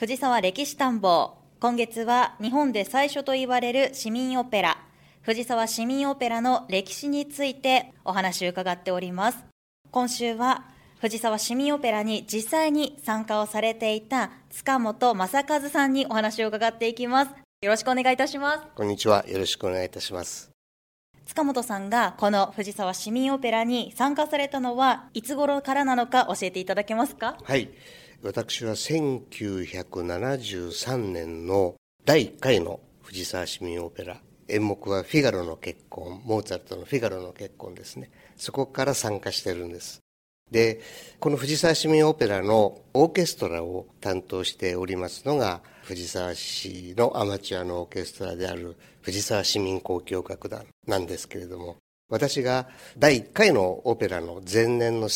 藤沢歴史探訪。今月は日本で最初と言われる市民オペラ、藤沢市民オペラの歴史についてお話を伺っております。今週は藤沢市民オペラに実際に参加をされていた塚本正和さんにお話を伺っていきます。よろしくお願いいたします。 こんにちは。よろしくお願いいたします。 塚本さんがこの藤沢市民オペラに参加されたのはいつ頃からなのか教えていただけますか？ はい。私は1973年の第1回の藤沢市民オペラ、演目はフィガロの結婚、モーツァルトのフィガロの結婚ですね。そこから参加してるんです。で、この藤沢市民オペラのオーケストラを担当しておりますのが、藤沢市のアマチュアのオーケストラである藤沢市民交響楽団なんですけれども、私が第1回のオペラの前年の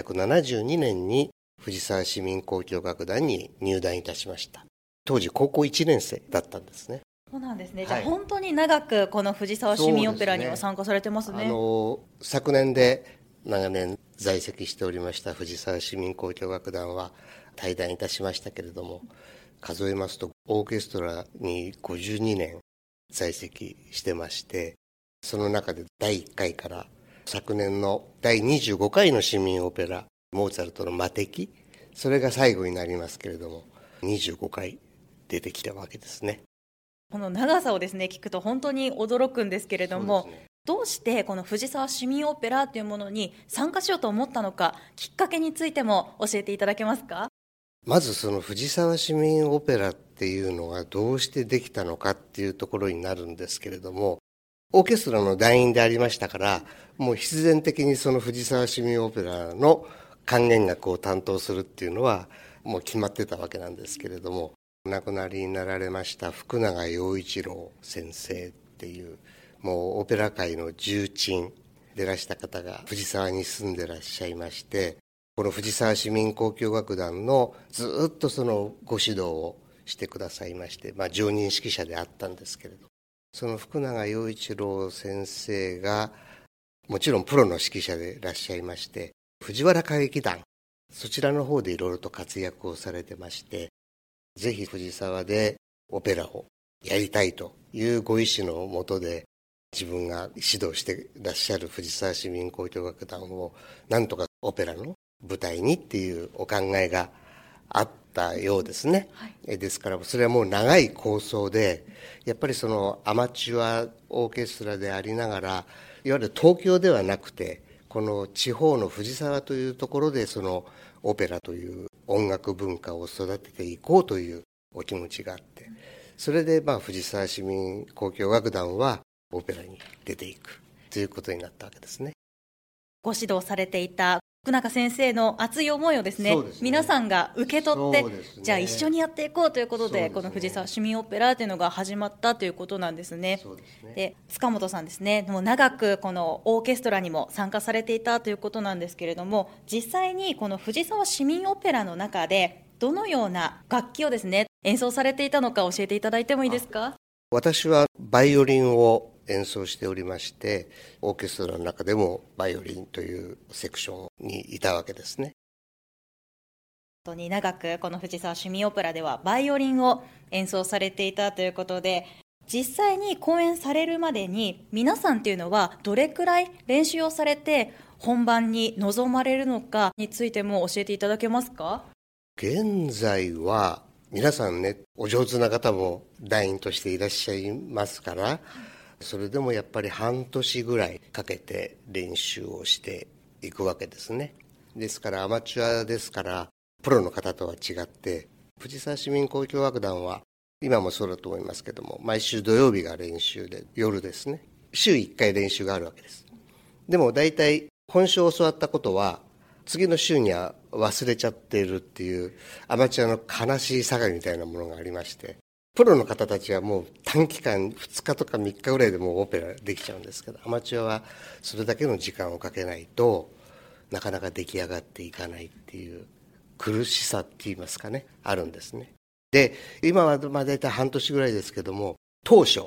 1972年に藤沢市民交響楽団に入団いたしました。当時高校1年生だったんですね。 そうなんですね。じゃあ本当に長くこの藤沢市民オペラには参加されてますね。 昨年で長年在籍しておりました藤沢市民交響楽団は退団いたしましたけれども、数えますとオーケストラに52年在籍してまして、その中で第1回から昨年の第25回の市民オペラ、モーツァルトの魔笛、それが最後になりますけれども、25回出てきたわけですね。 この長さをですね、聞くと本当に驚くんですけれども、どうしてこの藤沢市民オペラというものに参加しようと思ったのか、きっかけについても教えていただけますか？ まずその藤沢市民オペラっていうのがどうしてできたのかっていうところになるんですけれども、オーケストラの団員でありましたから、もう必然的にその藤沢市民オペラの管弦楽を担当するっていうのはもう決まってたわけなんですけれども、亡くなりになられました福永陽一郎先生っていう、もうオペラ界の重鎮でらした方が藤沢に住んでらっしゃいまして、この藤沢市民交響楽団のずっとそのご指導をしてくださいまして、常任指揮者であったんですけれど、その福永陽一郎先生がもちろんプロの指揮者でいらっしゃいまして、藤原歌劇団、そちらの方でいろいろと活躍をされてまして、ぜひ藤沢でオペラをやりたいというご意思のもとで、自分が指導していらっしゃる藤沢市民交響楽団をなんとかオペラの舞台にっていうお考えがあったようですね。ですからそれはもう長い構想で、やっぱりそのアマチュアオーケストラでありながら、いわゆる東京ではなくて、この地方の藤沢というところでそのオペラという音楽文化を育てていこうというお気持ちがあって、それで藤沢市民交響楽団はオペラに出ていくということになったわけですね。 ご指導されていた福永先生の熱い思いをですね、皆さんが受け取って、じゃあ一緒にやっていこうということで、この藤沢市民オペラというのが始まったということなんですね。で、塚本さんですね、もう長くこのオーケストラにも参加されていたということなんですけれども、実際にこの藤沢市民オペラの中でどのような楽器をですね、演奏されていたのか教えていただいてもいいですか？ 私はバイオリンを演奏しておりまして、オーケストラの中でもバイオリンというセクションにいたわけですね。 本当に長くこの藤沢市民オペラではバイオリンを演奏されていたということで、実際に公演されるまでに皆さんっていうのはどれくらい練習をされて本番に臨まれるのかについても教えていただけますか？ 現在は皆さんね、お上手な方も団員としていらっしゃいますから、それでもやっぱり半年ぐらいかけて練習をしていくわけですね。ですからアマチュアですからプロの方とは違って、藤沢市民交響楽団は今もそうだと思いますけども、毎週土曜日が練習で、夜ですね、週1回練習があるわけです。でも大体今週教わったことは次の週には忘れちゃっているっていうアマチュアの悲しい差みたいなものがありまして、プロの方たちはもう短期間2日とか3日ぐらいでもうオペラできちゃうんですけど、アマチュアはそれだけの時間をかけないとなかなか出来上がっていかないっていう苦しさって言いますかね、あるんですね。で、今は大体半年ぐらいですけども、当初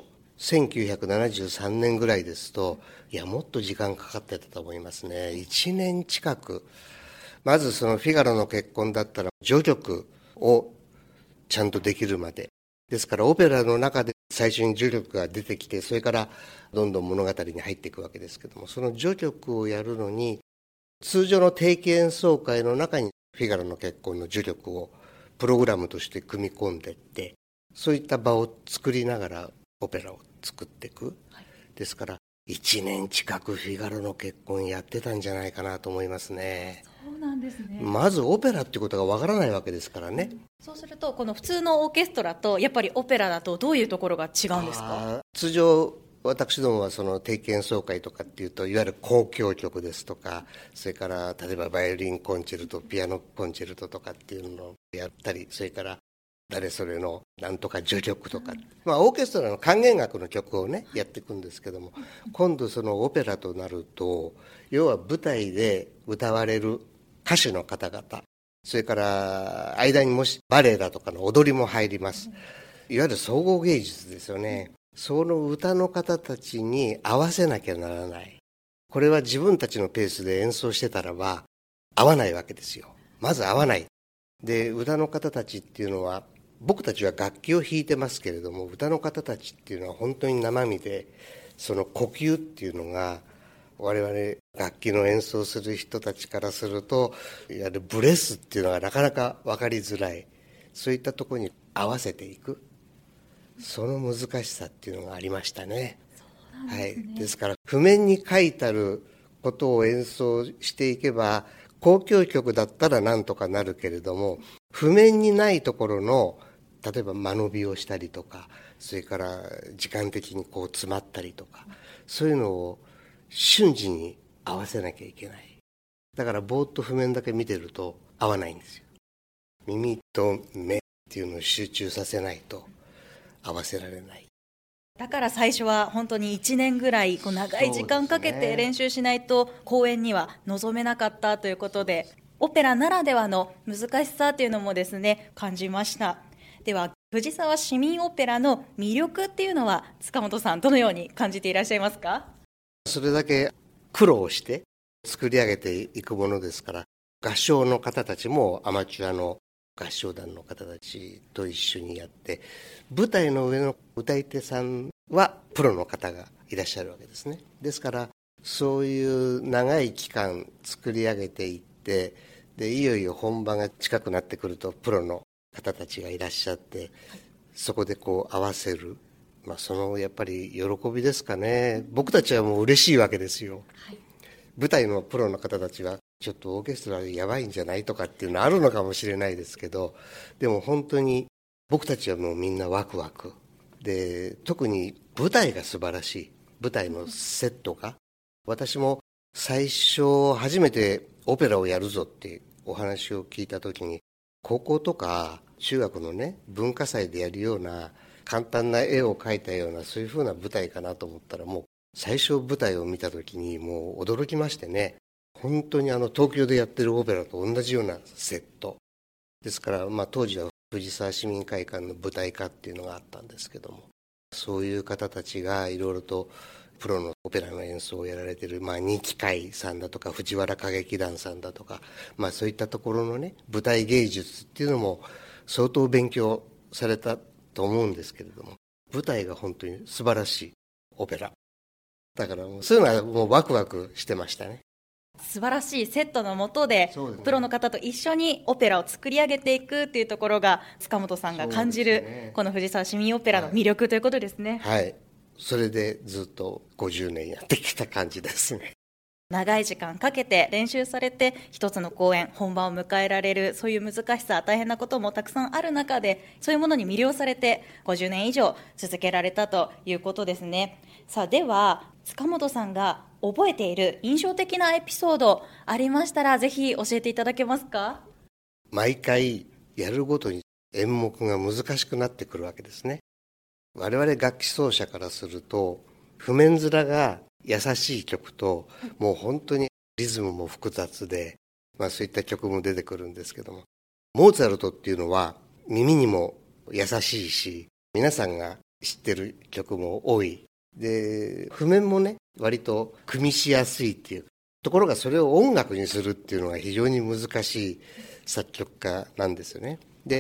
1973年ぐらいですと、いやもっと時間かかってたと思いますね。1年近く。まずそのフィガロの結婚だったら序曲をちゃんとできるまで。ですからオペラの中で最初に序曲が出てきて、それからどんどん物語に入っていくわけですけども、その序曲をやるのに通常の定期演奏会の中にフィガロの結婚の序曲をプログラムとして組み込んでいって、そういった場を作りながらオペラを作っていく、ですから1年近くフィガロの結婚やってたんじゃないかなと思いますね。 そうなんですね。 まずオペラっていうことがわからないわけですからね。 そうするとこの普通のオーケストラとやっぱりオペラだとどういうところが違うんですか？ 通常私どもはその定期演奏会とかっていうと、いわゆる交響曲ですとか、それから例えばバイオリンコンチェルト、ピアノコンチェルトとかっていうのをやったり、それから誰それのなんとか序曲とか、オーケストラの管弦楽の曲をねやっていくんですけども、今度そのオペラとなると、要は舞台で歌われる歌手の方々、それから間にもしバレエだとかの踊りも入ります。いわゆる総合芸術ですよね。その歌の方たちに合わせなきゃならない。これは自分たちのペースで演奏してたらば合わないわけですよ。まず合わない。で、歌の方たちっていうのは、僕たちは楽器を弾いてますけれども、歌の方たちっていうのは本当に生身で、その呼吸っていうのが我々楽器の演奏する人たちからすると、いわゆるブレスっていうのがなかなか分かりづらい。そういったところに合わせていく、その難しさっていうのがありましたね。 そうなんですね。 ですから譜面に書いてあることを演奏していけば、交響曲だったらなんとかなるけれども、譜面にないところの例えば間延びをしたりとか、それから時間的にこう詰まったりとか、そういうのを瞬時に合わせなきゃいけない。だからぼーっと譜面だけ見てると合わないんですよ。耳と目っていうのを集中させないと合わせられない。 だから最初は本当に1年ぐらい長い時間かけて練習しないと公演には臨めなかったということで、オペラならではの難しさというのもですね、感じました。では藤沢市民オペラの魅力っていうのは塚本さん、どのように感じていらっしゃいますか？ それだけ苦労して作り上げていくものですから、合唱の方たちもアマチュアの合唱団の方たちと一緒にやって、舞台の上の歌い手さんはプロの方がいらっしゃるわけですね。ですからそういう長い期間作り上げていって、でいよいよ本番が近くなってくるとプロの方たちがいらっしゃって、そこでこう合わせる、そのやっぱり喜びですかね。僕たちはもう嬉しいわけですよ。舞台のプロの方たちはちょっとオーケストラやばいんじゃないとかっていうのあるのかもしれないですけど、でも本当に僕たちはもうみんなワクワクで、特に舞台が素晴らしい。舞台のセットが、私も最初初めてオペラをやるぞってお話を聞いた時に、高校とか中学のね文化祭でやるような簡単な絵を描いたような、そういう風な舞台かなと思ったら、もう最初舞台を見た時にもう驚きましてね、本当に東京でやってるオペラと同じようなセットですから、当時は藤沢市民会館の舞台化っていうのがあったんですけども、そういう方たちがいろいろとプロのオペラの演奏をやられている、二木会さんだとか藤原歌劇団さんだとか、そういったところのね舞台芸術っていうのも相当勉強されたと思うんですけれども、舞台が本当に素晴らしいオペラだから、そういうのはもうワクワクしてましたね。 素晴らしいセットの下でプロの方と一緒にオペラを作り上げていくっていうところが塚本さんが感じる、この藤沢市民オペラの魅力ということですね。 はい、それでずっと50年やってきた感じですね。 長い時間かけて練習されて一つの公演本番を迎えられる、そういう難しさ、大変なこともたくさんある中で、そういうものに魅了されて50年以上続けられたということですね。さあ、では塚本さんが覚えている印象的なエピソードありましたら、ぜひ教えていただけますか？ 毎回やるごとに演目が難しくなってくるわけですね。我々楽器奏者からすると、譜面面が優しい曲と、もう本当にリズムも複雑で、そういった曲も出てくるんですけども、モーツァルトっていうのは耳にも優しいし、皆さんが知ってる曲も多いで、譜面もね割と組みしやすいっていうところが、それを音楽にするっていうのが非常に難しい作曲家なんですよね。で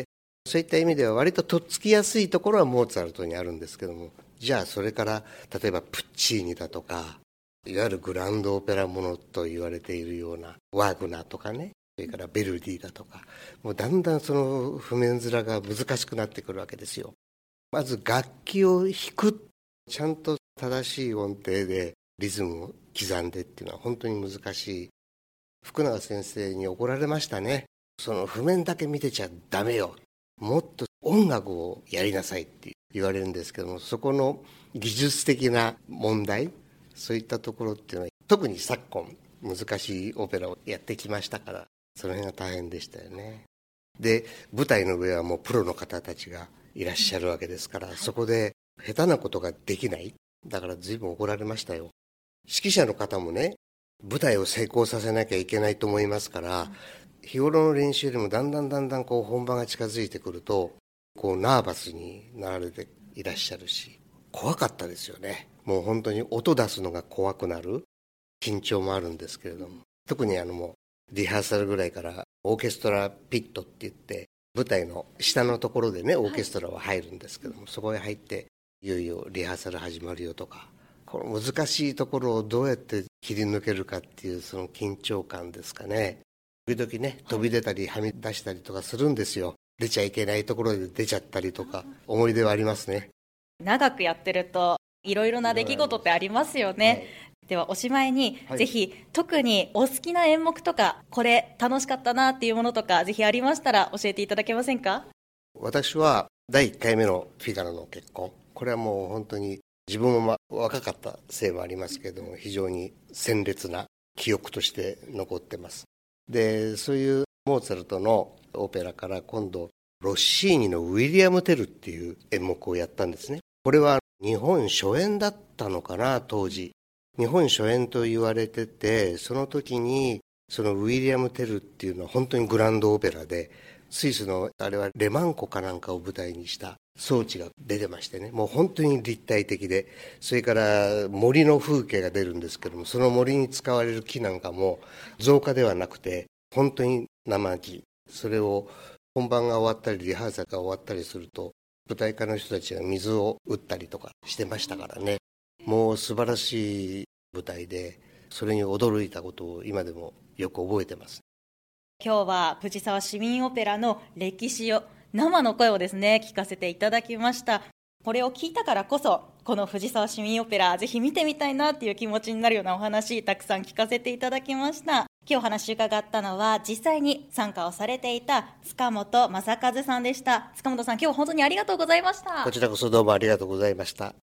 そういった意味では割ととっつきやすいところはモーツァルトにあるんですけども、じゃあそれから例えばプッチーニだとか、いわゆるグランドオペラものと言われているようなワーグナーとかね、それからベルディだとか、もうだんだんその譜面面が難しくなってくるわけですよ。まず楽器を弾く、ちゃんと正しい音程でリズムを刻んでっていうのは本当に難しい。福永先生に怒られましたね。その譜面だけ見てちゃダメよ、もっと音楽をやりなさいって言われるんですけども、そこの技術的な問題、そういったところっていうのは特に昨今難しいオペラをやってきましたから、その辺が大変でしたよね。で、舞台の上はもうプロの方たちがいらっしゃるわけですから、そこで下手なことができない。だから随分怒られましたよ。指揮者の方もね、舞台を成功させなきゃいけないと思いますから、日頃の練習よりもだんだんこう本番が近づいてくると、こうナーバスになられていらっしゃるし、怖かったですよね。もう本当に音出すのが怖くなる緊張もあるんですけれども、特にもうリハーサルぐらいからオーケストラピットって言って、舞台の下のところでね、オーケストラは入るんですけども、そこへ入っていよいよリハーサル始まるよとか、この難しいところをどうやって切り抜けるかっていうその緊張感ですかね。時々ね、飛び出たりはみ出したりとかするんですよ。出ちゃいけないところで出ちゃったりとか、思い出はありますね。 長くやってるといろいろな出来事ってありますよね。はい、ではおしまいに、ぜひ特にお好きな演目とか、これ楽しかったなっていうものとか、ぜひありましたら教えていただけませんか？ 私は第1回目のフィガロの結婚、これはもう本当に自分も若かったせいもありますけども、非常に鮮烈な記憶として残ってます。で、そういうモーツァルトのオペラから今度ロッシーニのウィリアム・テルっていう演目をやったんですね。これは日本初演だったのかな、当時。日本初演と言われてて、その時にそのウィリアム・テルっていうのは本当にグランドオペラで、スイスのあれはレマン湖かなんかを舞台にした装置が出てましてね、もう本当に立体的で、それから森の風景が出るんですけども、その森に使われる木なんかも造花ではなくて本当に生木、それを本番が終わったりリハーサルが終わったりすると、舞台家の人たちが水を打ったりとかしてましたからね。もう素晴らしい舞台で、それに驚いたことを今でもよく覚えてます。 今日は藤沢市民オペラの歴史を、生の声をですね、聞かせていただきました。これを聞いたからこそ、この藤沢市民オペラぜひ見てみたいなっていう気持ちになるようなお話、たくさん聞かせていただきました。今日お話伺ったのは、実際に参加をされていた塚本正和さんでした。塚本さん、今日は本当にありがとうございました。 こちらこそどうもありがとうございました。